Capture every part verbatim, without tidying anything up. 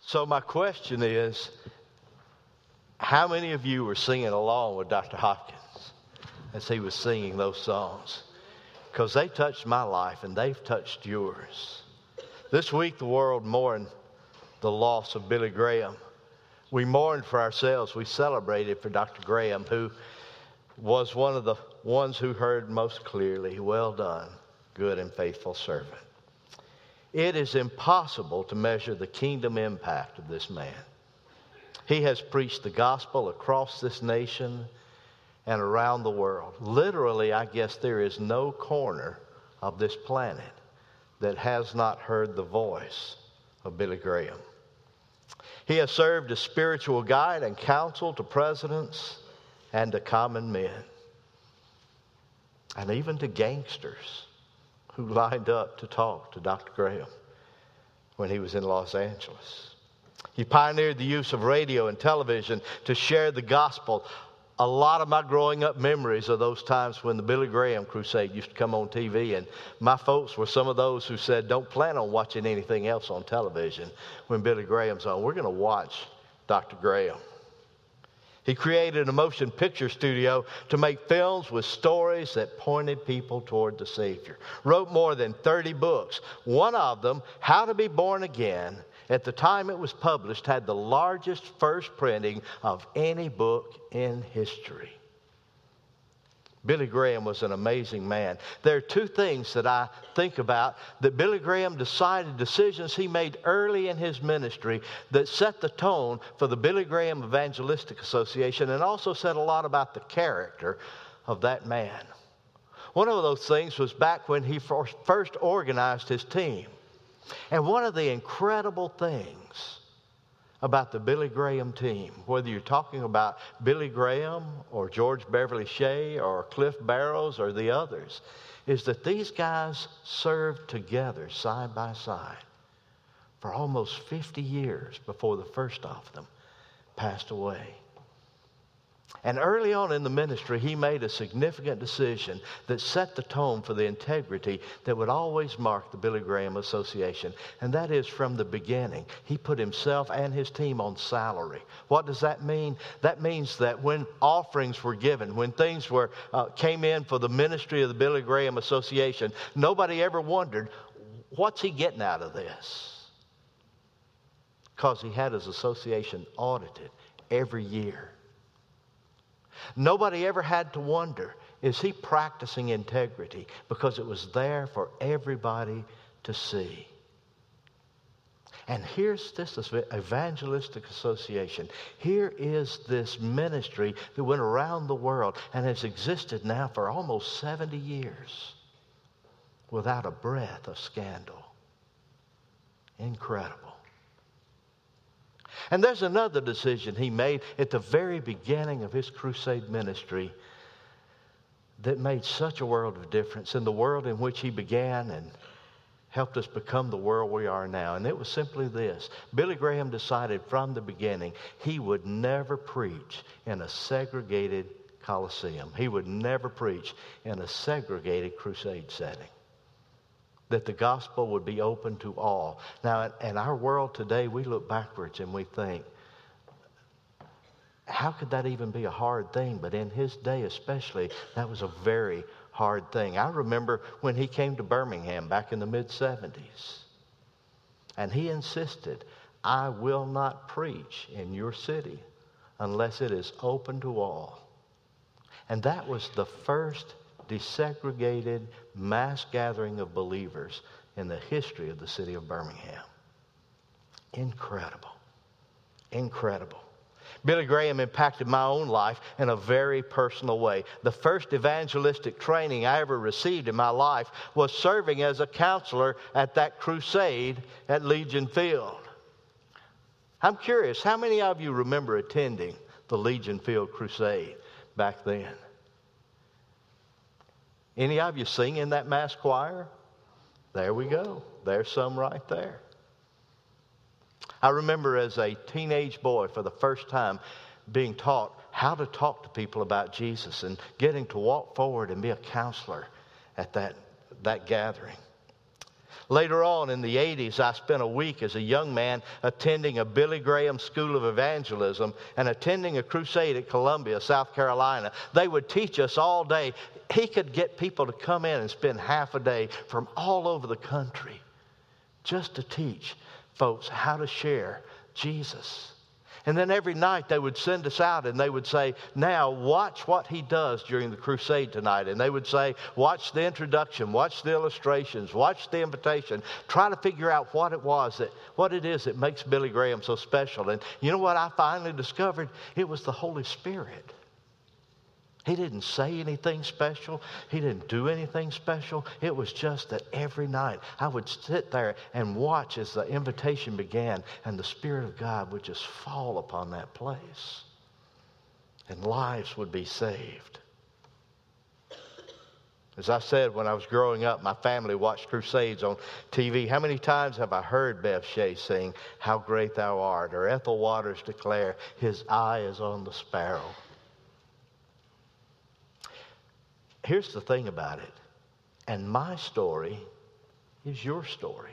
So my question is, how many of you were singing along with Doctor Hopkins as he was singing those songs? Because they touched my life and they've touched yours. This week the world mourned the loss of Billy Graham. We mourned for ourselves. We celebrated for Doctor Graham, who was one of the ones who heard most clearly, "Well done, good and faithful servant." It is impossible to measure the kingdom impact of this man. He has preached the gospel across this nation and around the world. Literally, I guess there is no corner of this planet that has not heard the voice of Billy Graham. He has served as spiritual guide and counsel to presidents and to common men, and even to gangsters who lined up to talk to Doctor Graham when he was in Los Angeles. He pioneered the use of radio and television to share the gospel. A lot of my growing up memories are those times when the Billy Graham crusade used to come on T V, and my folks were some of those who said, "Don't plan on watching anything else on television when Billy Graham's on. We're going to watch Doctor Graham." He created a motion picture studio to make films with stories that pointed people toward the Savior. Wrote more than thirty books. One of them, How to Be Born Again, at the time it was published, had the largest first printing of any book in history. Billy Graham was an amazing man. There are two things that I think about that Billy Graham decided, decisions he made early in his ministry that set the tone for the Billy Graham Evangelistic Association, and also said a lot about the character of that man. One of those things was back when he first organized his team. And one of the incredible things about the Billy Graham team, whether you're talking about Billy Graham or George Beverly Shea or Cliff Barrows or the others, is that these guys served together side by side for almost fifty years before the first of them passed away. And early on in the ministry, he made a significant decision that set the tone for the integrity that would always mark the Billy Graham Association. And that is, from the beginning, he put himself and his team on salary. What does that mean? That means that when offerings were given, when things were uh, came in for the ministry of the Billy Graham Association, nobody ever wondered, what's he getting out of this? Because he had his association audited every year. Nobody ever had to wonder, is he practicing integrity? Because it was there for everybody to see. And here's this evangelistic association. Here is this ministry that went around the world and has existed now for almost seventy years without a breath of scandal. Incredible. And there's another decision he made at the very beginning of his crusade ministry that made such a world of difference in the world in which he began and helped us become the world we are now. And it was simply this. Billy Graham decided from the beginning he would never preach in a segregated coliseum. He would never preach in a segregated crusade setting. That the gospel would be open to all. Now, in our world today, we look backwards and we think, how could that even be a hard thing? But in his day especially, that was a very hard thing. I remember when he came to Birmingham back in the mid seventies. And he insisted, I will not preach in your city unless it is open to all. And that was the first desegregated mass gathering of believers in the history of the city of Birmingham. Incredible. Incredible. Billy Graham impacted my own life in a very personal way. The first evangelistic training I ever received in my life was serving as a counselor at that crusade at Legion Field. I'm curious, how many of you remember attending the Legion Field crusade back then? Any of you sing in that mass choir? There we go. There's some right there. I remember as a teenage boy for the first time being taught how to talk to people about Jesus and getting to walk forward and be a counselor at that, that gathering. Later on in the eighties, I spent a week as a young man attending a Billy Graham School of Evangelism and attending a crusade at Columbia, South Carolina. They would teach us all day. He could get people to come in and spend half a day from all over the country just to teach folks how to share Jesus. And then every night they would send us out and they would say, now watch what he does during the crusade tonight. And they would say, watch the introduction, watch the illustrations, watch the invitation. Try to figure out what it was, that, what it is that makes Billy Graham so special. And you know what I finally discovered? It was the Holy Spirit. He didn't say anything special. He didn't do anything special. It was just that every night I would sit there and watch as the invitation began and the Spirit of God would just fall upon that place. And lives would be saved. As I said, when I was growing up, my family watched crusades on T V. How many times have I heard Bev Shea sing, "How Great Thou Art," or Ethel Waters declare, "His eye is on the sparrow"? Here's the thing about it. And my story is your story.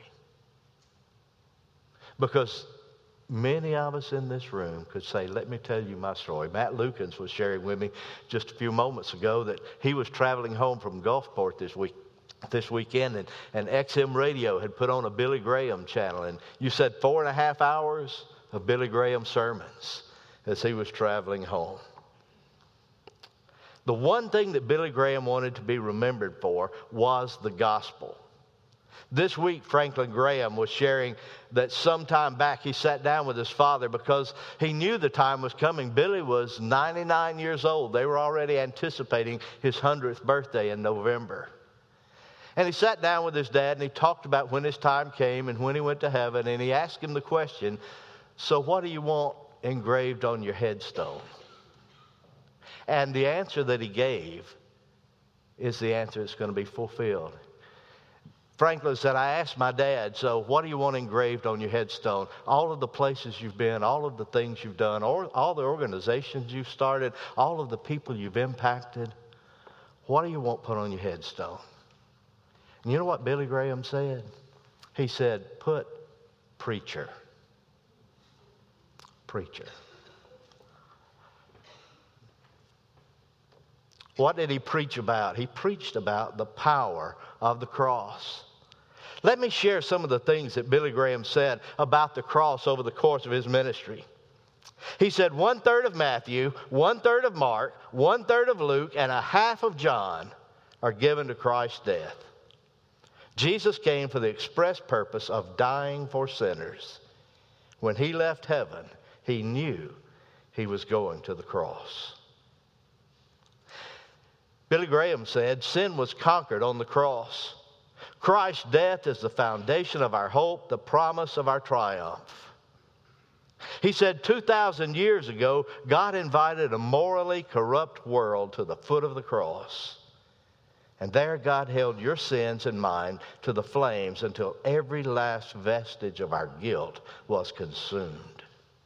Because many of us in this room could say, let me tell you my story. Matt Lukens was sharing with me just a few moments ago that he was traveling home from Gulfport this week. This weekend, and, and X M Radio had put on a Billy Graham channel. And you said four and a half hours of Billy Graham sermons as he was traveling home. The one thing that Billy Graham wanted to be remembered for was the gospel. This week, Franklin Graham was sharing that sometime back he sat down with his father because he knew the time was coming. Billy was ninety-nine years old. They were already anticipating his hundredth birthday in November. And he sat down with his dad and he talked about when his time came and when he went to heaven. And he asked him the question, so what do you want engraved on your headstone? And the answer that he gave is the answer that's going to be fulfilled. Franklin said, I asked my dad, so what do you want engraved on your headstone? All of the places you've been, all of the things you've done, all, all the organizations you've started, all of the people you've impacted. What do you want put on your headstone? And you know what Billy Graham said? He said, put preacher. Preacher. What did he preach about? He preached about the power of the cross. Let me share some of the things that Billy Graham said about the cross over the course of his ministry. He said one third of Matthew, one third of Mark, one third of Luke, and a half of John are given to Christ's death. Jesus came for the express purpose of dying for sinners. When he left heaven, he knew he was going to the cross. Billy Graham said, sin was conquered on the cross. Christ's death is the foundation of our hope, the promise of our triumph. He said two thousand years ago, God invited a morally corrupt world to the foot of the cross. And there God held your sins and mine to the flames until every last vestige of our guilt was consumed.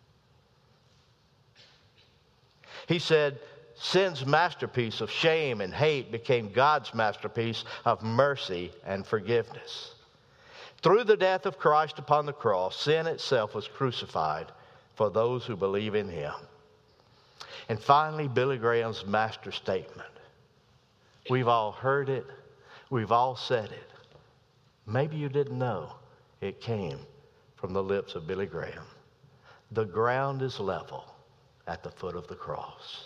He said, sin's masterpiece of shame and hate became God's masterpiece of mercy and forgiveness. Through the death of Christ upon the cross, sin itself was crucified for those who believe in him. And finally, Billy Graham's master statement. We've all heard it. We've all said it. Maybe you didn't know it came from the lips of Billy Graham. The ground is level at the foot of the cross.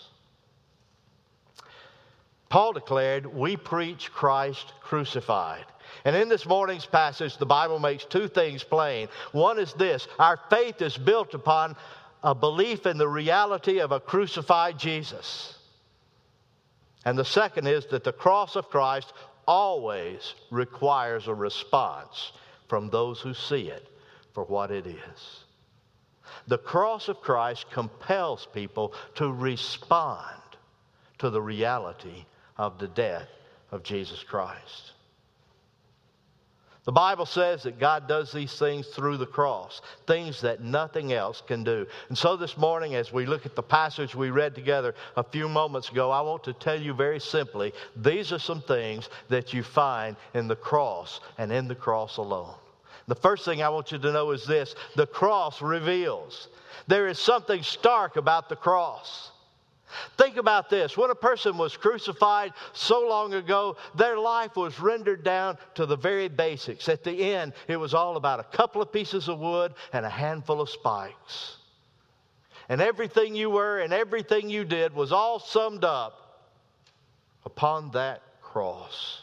Paul declared, we preach Christ crucified. And in this morning's passage, the Bible makes two things plain. One is this: our faith is built upon a belief in the reality of a crucified Jesus. And the second is that the cross of Christ always requires a response from those who see it for what it is. The cross of Christ compels people to respond to the reality of the death of Jesus Christ. The Bible says that God does these things through the cross, things that nothing else can do. And so this morning, as we look at the passage we read together a few moments ago, I want to tell you very simply, these are some things that you find in the cross and in the cross alone. The first thing I want you to know is this: the cross reveals. There is something stark about the cross. Think about this. When a person was crucified so long ago, their life was rendered down to the very basics. At the end, it was all about a couple of pieces of wood and a handful of spikes. And everything you were and everything you did was all summed up upon that cross.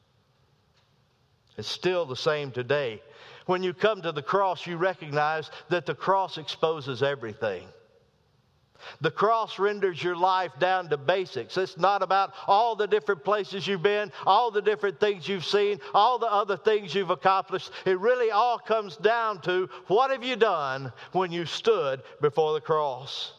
It's still the same today. When you come to the cross, you recognize that the cross exposes everything. The cross renders your life down to basics. It's not about all the different places you've been, all the different things you've seen, all the other things you've accomplished. It really all comes down to, what have you done when you stood before the cross?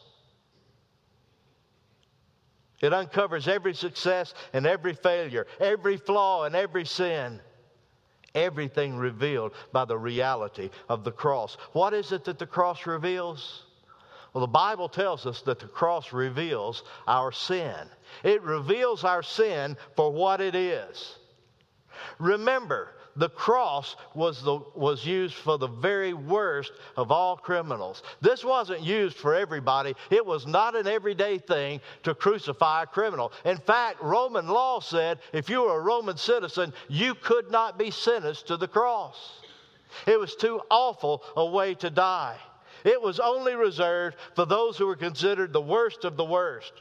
It uncovers every success and every failure, every flaw and every sin. Everything revealed by the reality of the cross. What is it that the cross reveals? Well, the Bible tells us that the cross reveals our sin. It reveals our sin for what it is. Remember, the cross was, the, was used for the very worst of all criminals. This wasn't used for everybody. It was not an everyday thing to crucify a criminal. In fact, Roman law said if you were a Roman citizen, you could not be sentenced to the cross. It was too awful a way to die. It was only reserved for those who were considered the worst of the worst.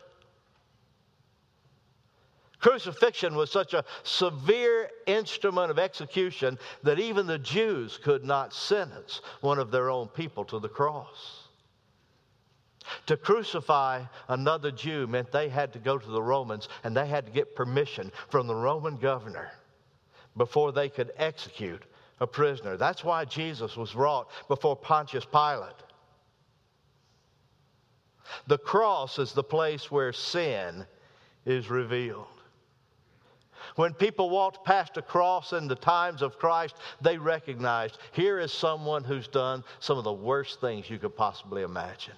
Crucifixion was such a severe instrument of execution that even the Jews could not sentence one of their own people to the cross. To crucify another Jew meant they had to go to the Romans and they had to get permission from the Roman governor before they could execute a prisoner. That's why Jesus was brought before Pontius Pilate. The cross is the place where sin is revealed. When people walked past a cross in the times of Christ, they recognized, here is someone who's done some of the worst things you could possibly imagine.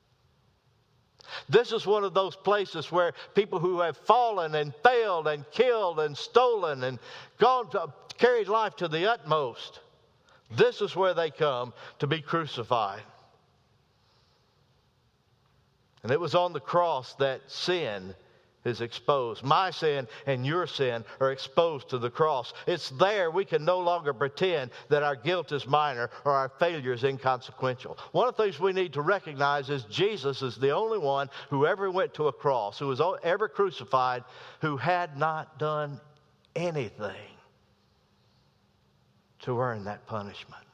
This is one of those places where people who have fallen and failed and killed and stolen and gone to, carried life to the utmost, this is where they come to be crucified. And it was on the cross that sin is exposed. My sin and your sin are exposed to the cross. It's there we can no longer pretend that our guilt is minor or our failure is inconsequential. One of the things we need to recognize is Jesus is the only one who ever went to a cross, who was ever crucified, who had not done anything to earn that punishment.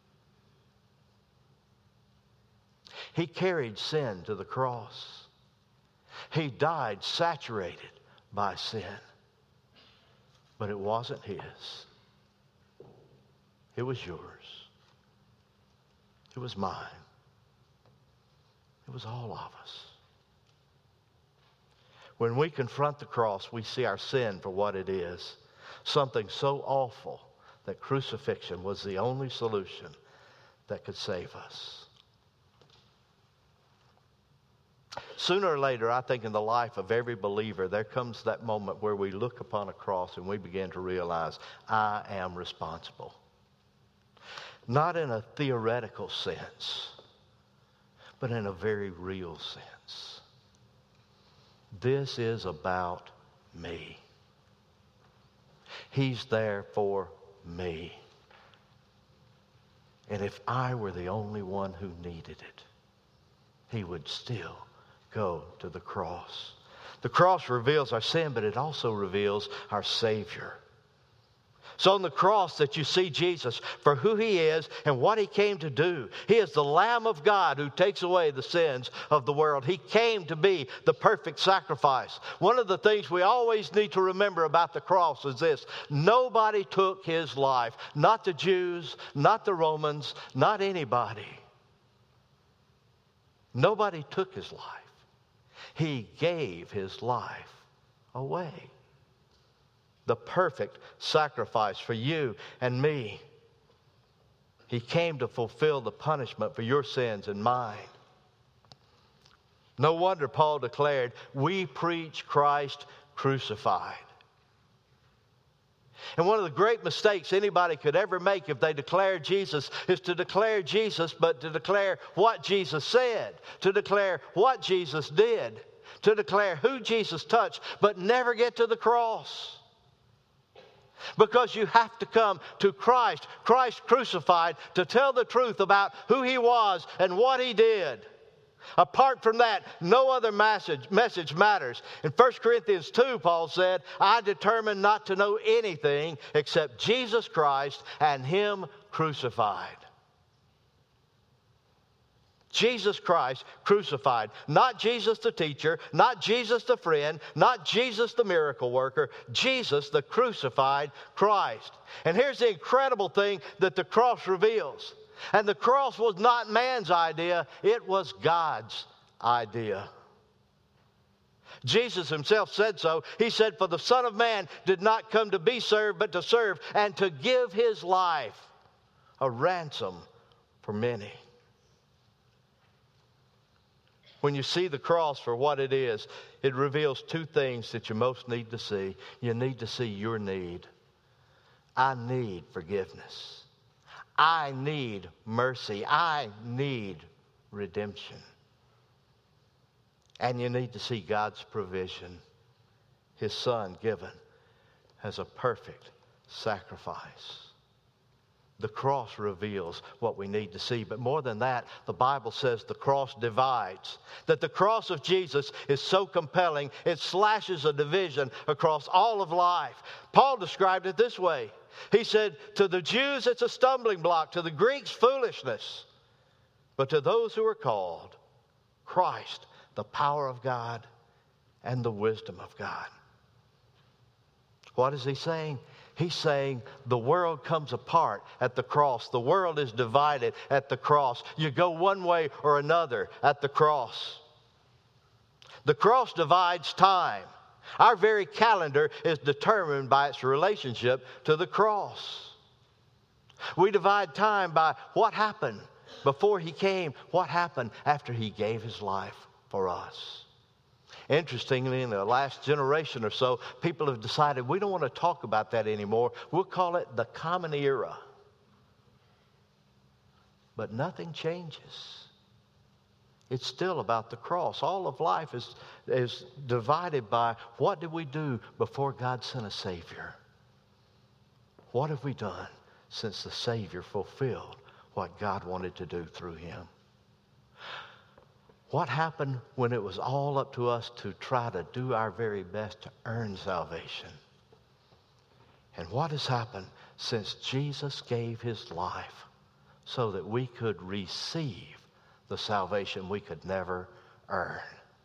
He carried sin to the cross. He died saturated by sin. But it wasn't his. It was yours. It was mine. It was all of us. When we confront the cross, we see our sin for what it is. Something so awful that crucifixion was the only solution that could save us. Sooner or later, I think in the life of every believer, there comes that moment where we look upon a cross and we begin to realize, I am responsible. Not in a theoretical sense, but in a very real sense. This is about me. He's there for me. And if I were the only one who needed it, he would still go to the cross. The cross reveals our sin, but it also reveals our Savior. So on the cross that you see Jesus for who he is and what he came to do. He is the Lamb of God who takes away the sins of the world. He came to be the perfect sacrifice. One of the things we always need to remember about the cross is this. Nobody took his life. Not the Jews, not the Romans, not anybody. Nobody took his life. He gave his life away. the perfect sacrifice for you and me. He came to fulfill the punishment for your sins and mine. No wonder Paul declared, we preach Christ crucified. And one of the great mistakes anybody could ever make if they declare Jesus is to declare Jesus, but to declare what Jesus said, to declare what Jesus did, to declare who Jesus touched, but never get to the cross. Because you have to come to Christ, Christ crucified, to tell the truth about who He was and what He did. Apart from that, no other message, message matters. In First Corinthians two, Paul said, I determined not to know anything except Jesus Christ and Him crucified. Jesus Christ crucified. Not Jesus the teacher, not Jesus the friend, not Jesus the miracle worker, Jesus the crucified Christ. And here's the incredible thing that the cross reveals. And the cross was not man's idea, it was God's idea. Jesus Himself said so. He said, for the Son of Man did not come to be served, but to serve and to give His life a ransom for many. When you see the cross for what it is, it reveals two things that you most need to see. You need to see your need. I need forgiveness. I need mercy. I need redemption. And you need to see God's provision. His Son given as a perfect sacrifice. The cross reveals what we need to see. But more than that, the Bible says the cross divides. That the cross of Jesus is so compelling, it slashes a division across all of life. Paul described it this way. He said, to the Jews it's a stumbling block, to the Greeks foolishness. But to those who are called, Christ, the power of God and the wisdom of God. What is he saying? He's saying the world comes apart at the cross. The world is divided at the cross. You go one way or another at the cross. The cross divides time. Our very calendar is determined by its relationship to the cross. We divide time by what happened before He came, what happened after He gave His life for us. Interestingly, in the last generation or so, people have decided we don't want to talk about that anymore. We'll call it the common era. But nothing changes. It's still about the cross. All of life is, is divided by what did we do before God sent a Savior? What have we done since the Savior fulfilled what God wanted to do through Him? What happened when it was all up to us to try to do our very best to earn salvation? And what has happened since Jesus gave His life so that we could receive the salvation we could never earn?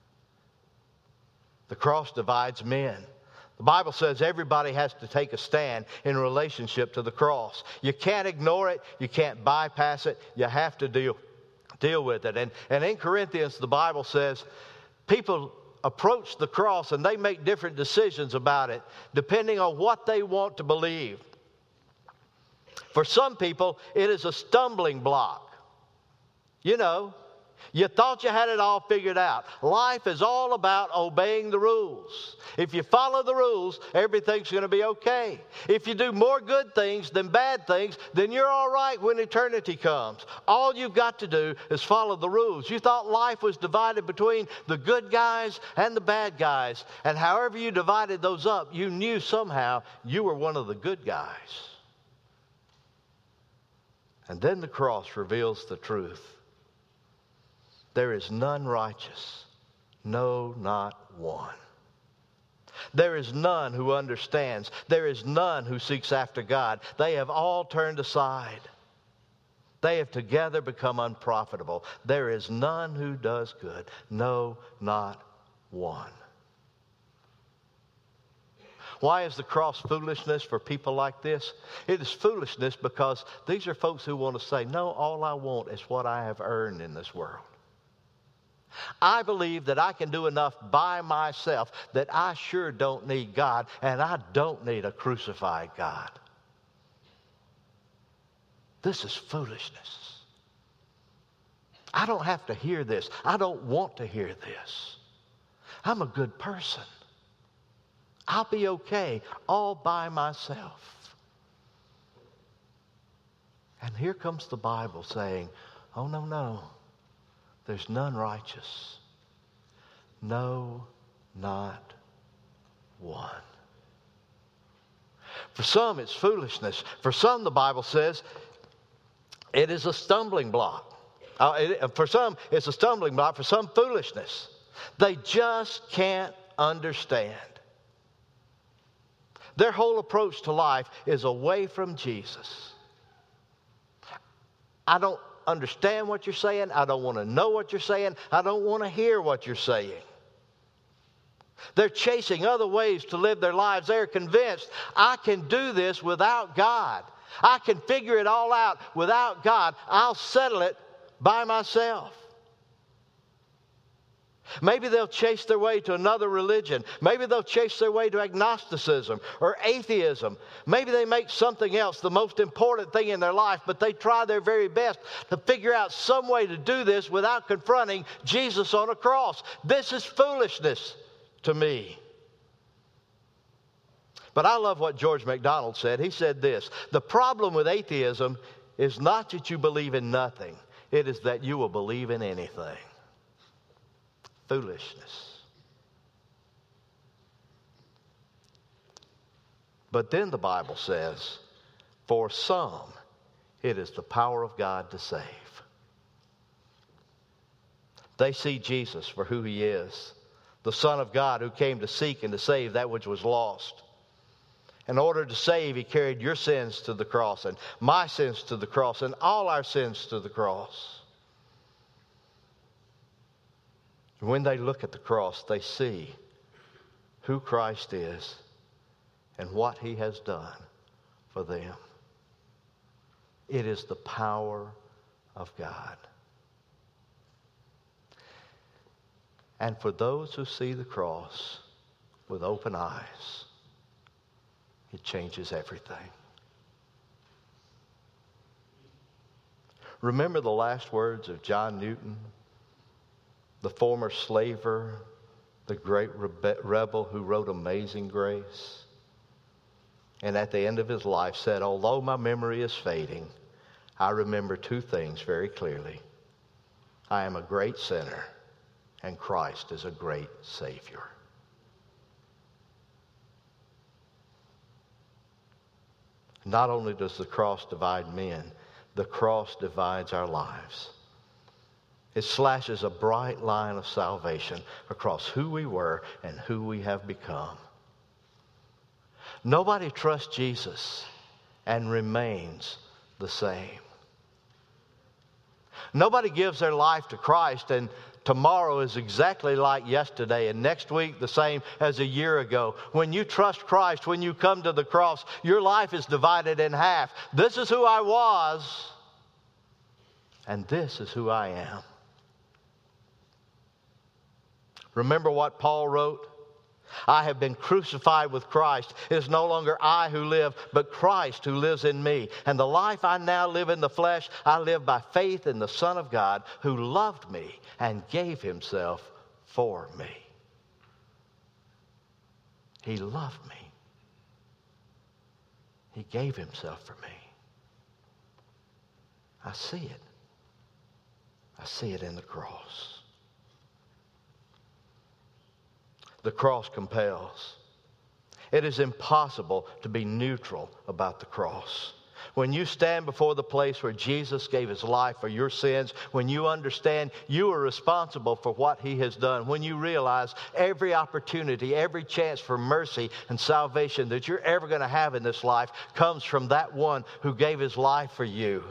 The cross divides men. The Bible says everybody has to take a stand in relationship to the cross. You can't ignore it. You can't bypass it. You have to deal, deal with it. And, and in Corinthians, the Bible says people approach the cross and they make different decisions about it depending on what they want to believe. For some people, it is a stumbling block. You know, you thought you had it all figured out. Life is all about obeying the rules. If you follow the rules, everything's going to be okay. If you do more good things than bad things, then you're all right when eternity comes. All you've got to do is follow the rules. You thought life was divided between the good guys and the bad guys. And however you divided those up, you knew somehow you were one of the good guys. And then the cross reveals the truth. There is none righteous, no, not one. There is none who understands. There is none who seeks after God. They have all turned aside. They have together become unprofitable. There is none who does good, no, not one. Why is the cross foolishness for people like this? It is foolishness because these are folks who want to say, no, all I want is what I have earned in this world. I believe that I can do enough by myself, that I sure don't need God, and I don't need a crucified God. This is foolishness. I don't have to hear this. I don't want to hear this. I'm a good person. I'll be okay all by myself. And here comes the Bible saying, oh, no, no. There's none righteous. No, not one. For some, it's foolishness. For some, the Bible says, it is a stumbling block. Uh, it, for some, it's a stumbling block. For some, foolishness. They just can't understand. Their whole approach to life is away from Jesus. I don't understand what you're saying. I don't want to know what you're saying. I don't want to hear what you're saying. They're chasing other ways to live their lives. They're convinced, I can do this without God. I can figure it all out without God. I'll settle it by myself. Maybe they'll chase their way to another religion. Maybe they'll chase their way to agnosticism or atheism. Maybe they make something else the most important thing in their life, but they try their very best to figure out some way to do this without confronting Jesus on a cross. This is foolishness to me. But I love what George MacDonald said. He said this: the problem with atheism is not that you believe in nothing. It is that you will believe in anything. Foolishness. But then the Bible says, for some, it is the power of God to save. They see Jesus for who he is, the Son of God who came to seek and to save that which was lost. In order to save, he carried your sins to the cross and my sins to the cross and all our sins to the cross. When they look at the cross, they see who Christ is and what he has done for them. It is the power of God. And for those who see the cross with open eyes, it changes everything. Remember the last words of John Newton, the former slaver, the great rebe- rebel who wrote Amazing Grace? And at the end of his life said, although my memory is fading, I remember two things very clearly. I am a great sinner, and Christ is a great Savior. Not only does the cross divide men, the cross divides our lives. It slashes a bright line of salvation across who we were and who we have become. Nobody trusts Jesus and remains the same. Nobody gives their life to Christ and tomorrow is exactly like yesterday, and next week the same as a year ago. When you trust Christ, when you come to the cross, your life is divided in half. This is who I was, and this is who I am. Remember what Paul wrote? I have been crucified with Christ. It is no longer I who live, but Christ who lives in me. And the life I now live in the flesh, I live by faith in the Son of God who loved me and gave himself for me. He loved me. He gave himself for me. I see it. I see it in the cross. The cross compels. It is impossible to be neutral about the cross. When you stand before the place where Jesus gave his life for your sins, when you understand you are responsible for what he has done, when you realize every opportunity, every chance for mercy and salvation that you're ever going to have in this life comes from that one who gave his life for you.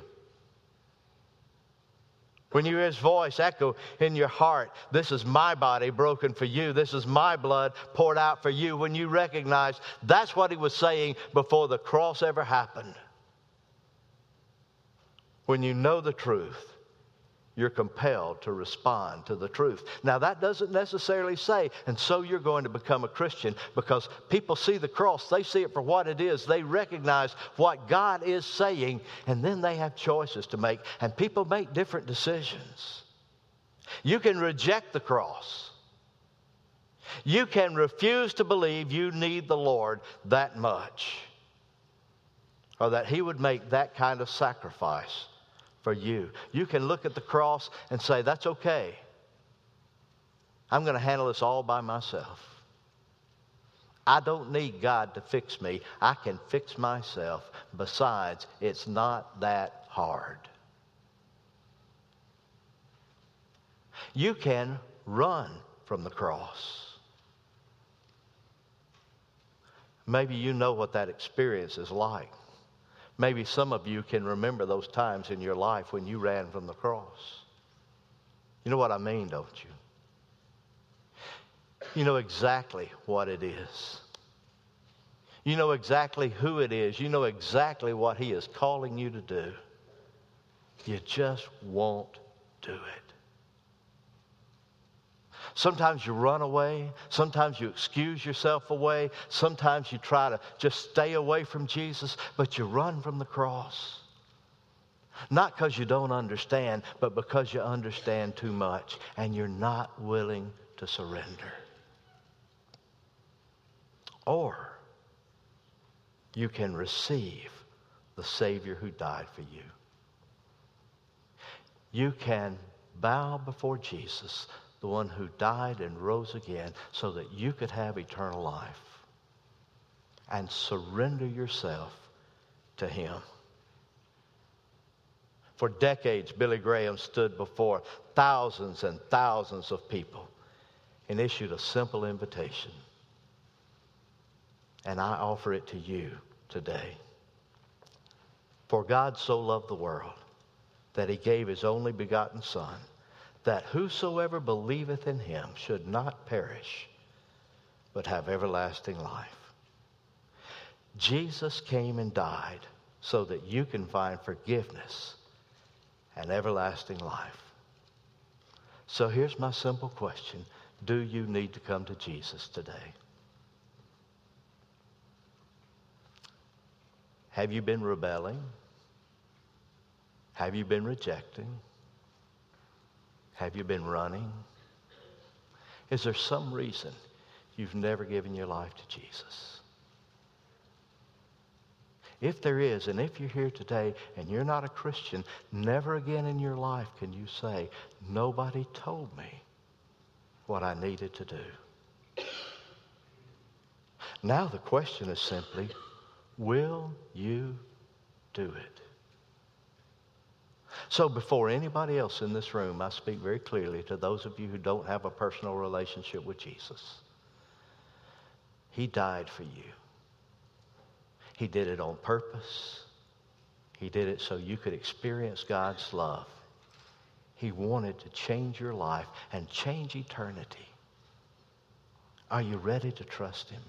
When you hear his voice echo in your heart, this is my body broken for you. This is my blood poured out for you. When you recognize that's what he was saying before the cross ever happened. When you know the truth, you're compelled to respond to the truth. Now, that doesn't necessarily say, and so you're going to become a Christian, because people see the cross, they see it for what it is, they recognize what God is saying, and then they have choices to make, and people make different decisions. You can reject the cross. You can refuse to believe you need the Lord that much, or that He would make that kind of sacrifice for you. You can look at the cross and say, that's okay. I'm going to handle this all by myself. I don't need God to fix me. I can fix myself. Besides, it's not that hard. You can run from the cross. Maybe you know what that experience is like. Maybe some of you can remember those times in your life when you ran from the cross. You know what I mean, don't you? You know exactly what it is. You know exactly who it is. You know exactly what He is calling you to do. You just won't do it. Sometimes you run away. Sometimes you excuse yourself away. Sometimes you try to just stay away from Jesus, but you run from the cross. Not because you don't understand, but because you understand too much and you're not willing to surrender. Or you can receive the Savior who died for you. You can bow before Jesus, the one who died and rose again so that you could have eternal life, and surrender yourself to Him. For decades, Billy Graham stood before thousands and thousands of people and issued a simple invitation. And I offer it to you today. For God so loved the world that He gave His only begotten Son, that whosoever believeth in Him should not perish, but have everlasting life. Jesus came and died so that you can find forgiveness and everlasting life. So here's my simple question. Do you need to come to Jesus today? Have you been rebelling? Have you been rejecting? Have you been running? Is there some reason you've never given your life to Jesus? If there is, and if you're here today and you're not a Christian, never again in your life can you say, nobody told me what I needed to do. Now the question is simply, will you do it? So before anybody else in this room, I speak very clearly to those of you who don't have a personal relationship with Jesus. He died for you. He did it on purpose. He did it so you could experience God's love. He wanted to change your life and change eternity. Are you ready to trust Him?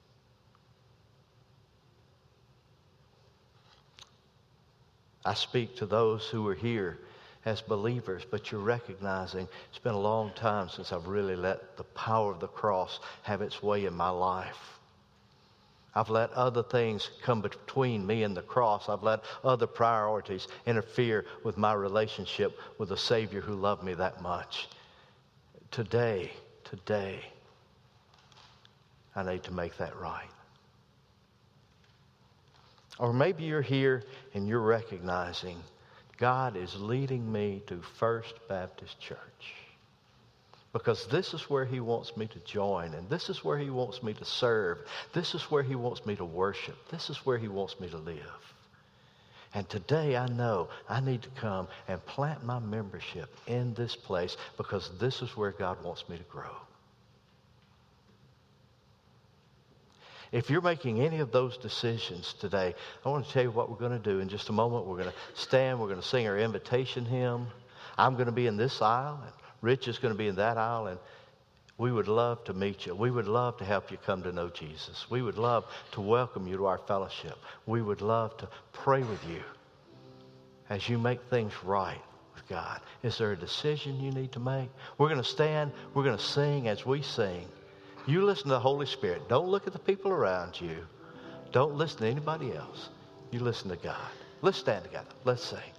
I speak to those who are here as believers, but you're recognizing it's been a long time since I've really let the power of the cross have its way in my life. I've let other things come between me and the cross. I've let other priorities interfere with my relationship with a Savior who loved me that much. Today, today, I need to make that right. Or maybe you're here and you're recognizing God is leading me to First Baptist Church because this is where He wants me to join, and this is where He wants me to serve. This is where He wants me to worship. This is where He wants me to live. And today I know I need to come and plant my membership in this place because this is where God wants me to grow. If you're making any of those decisions today, I want to tell you what we're going to do. In just a moment, we're going to stand. We're going to sing our invitation hymn. I'm going to be in this aisle, and Rich is going to be in that aisle, and we would love to meet you. We would love to help you come to know Jesus. We would love to welcome you to our fellowship. We would love to pray with you as you make things right with God? Is there a decision you need to make? We're going to stand. We're going to sing as we sing. You listen to the Holy Spirit. Don't look at the people around you. Don't listen to anybody else. You listen to God. Let's stand together. Let's sing.